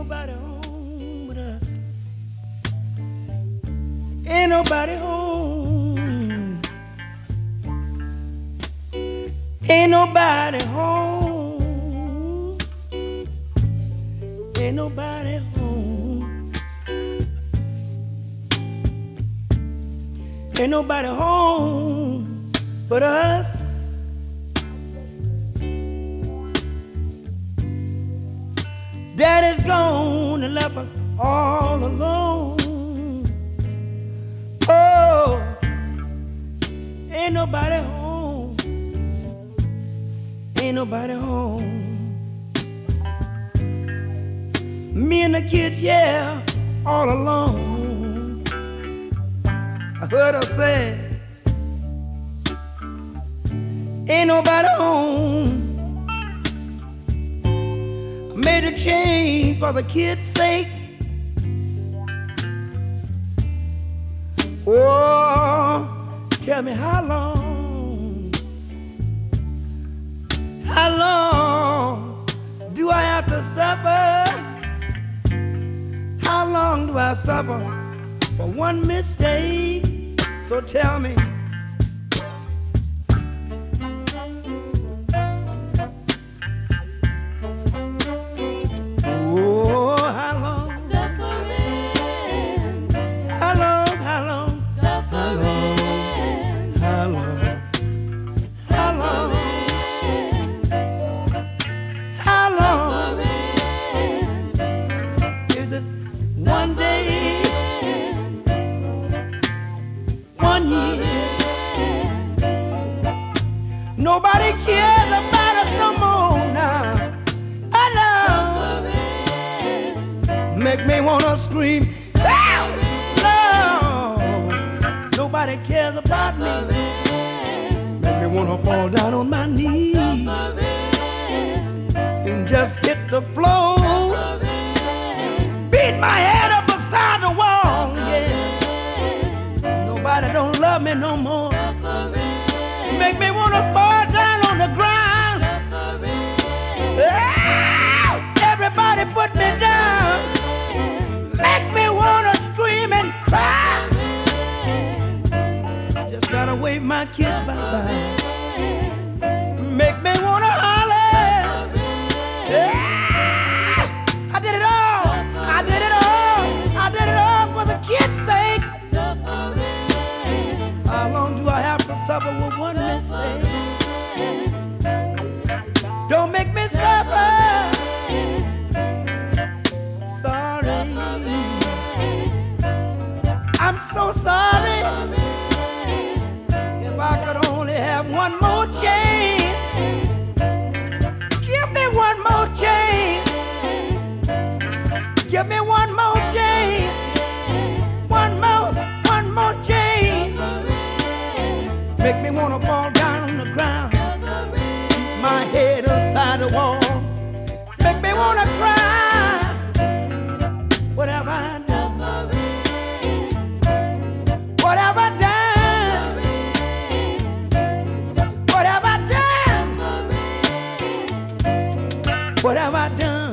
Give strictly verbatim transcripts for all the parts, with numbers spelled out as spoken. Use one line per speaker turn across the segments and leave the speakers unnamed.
nobody home but us. Ain't nobody home. Ain't nobody home. Ain't nobody home. Ain't nobody home but us. Daddy's gone and left us all alone. Oh, ain't nobody home. Ain't nobody home. Me and the kids, yeah, all alone. I heard her say, ain't nobody home. I made a change for the kids' sake. Oh, tell me how long, how long do I have to suffer? How long do I suffer for one mistake? So tell me. Oh, how long?
Suffering.
How long? How long?
Suffering.
How long? How long? How long? Is it one day? One year? Nobody cares about us no more now. I know. Make me wanna scream. No, nobody cares about me. Make me wanna fall down on my knees and just hit the floor. Beat my head up beside the wall. Yeah. Nobody don't love me no more. Make me wanna fall down on the ground. Ah, everybody put me down. Make me wanna scream and cry. I just gotta wave my kids bye-bye. Make me wanna holler. Ah, I did it all. I did it all. I did it all for the kids' sake. How long do I have to suffer with one mistake? Don't make me suffer. I'm sorry. I'm so sorry. If I could only have one more chance. Give me one more chance. Give me one more chance. One more, one more chance. Make me wanna fall down on the ground. Keep my head inside the wall. Make me wanna cry. What have I done? What have I done? What have I done? What have I done?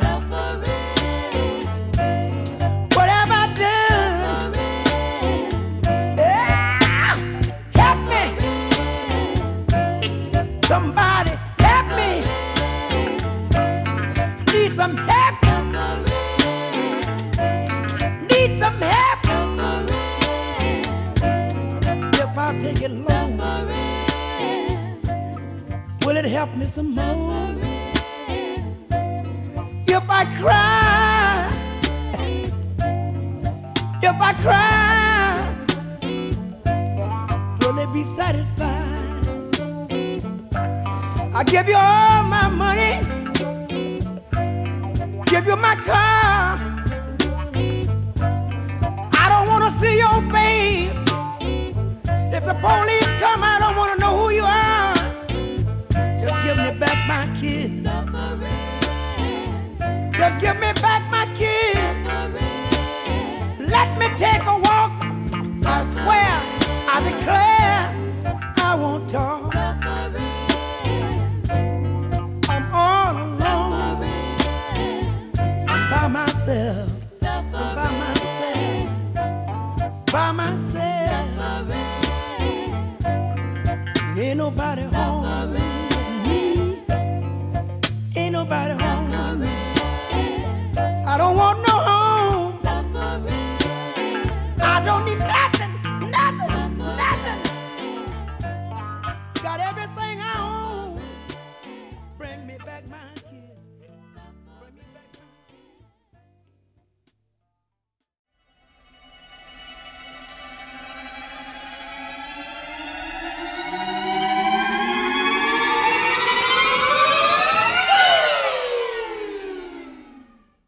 What have I done? Yeah, help me. Somebody help me. Need some help. Need some help. If I take it long, will it help me some more? If I cry, if I cry, will it be satisfied? I give you all my money, give you my car. I don't want to see your face. If the police come, I don't want to know who you are. Just give me back my kids. Just give me back my kids. Let me take a walk. I swear, I declare, I won't talk. I'm all alone. I'm by myself. myself. Ain't nobody home with me. Ain't nobody home with me. I don't want no home. I don't need that.